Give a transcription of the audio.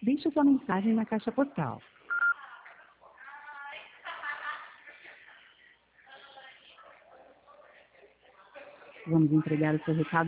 Deixe sua mensagem na caixa postal. Vamos entregar o seu recado